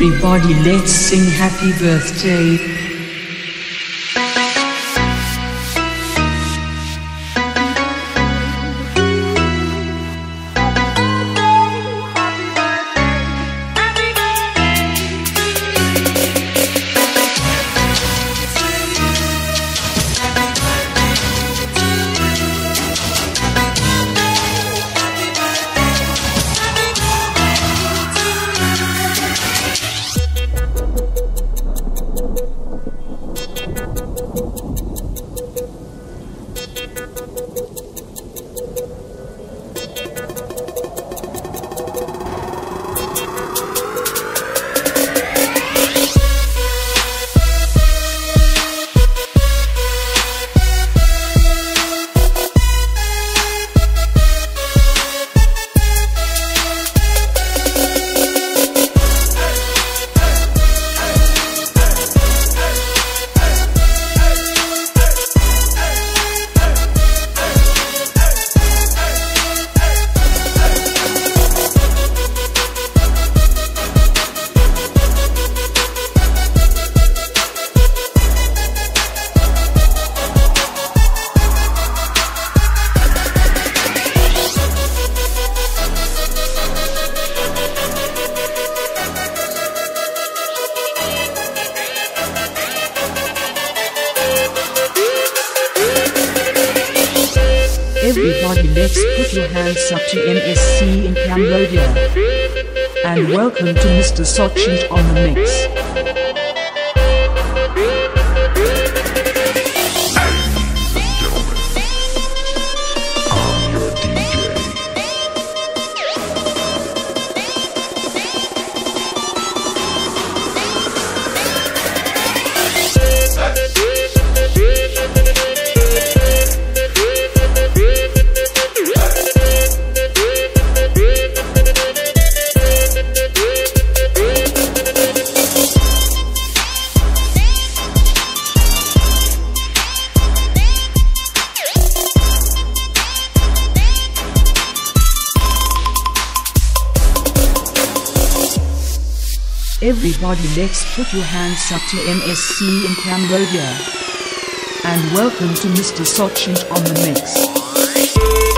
Everybody, let's sing happy birthday. Everybody, let's put your hands up to MSC in Cambodia. And welcome to Mr. Sochint on the mix. Everybody, let's put your hands up to MSC in Cambodia. And welcome to Mr. Sochint on the mix.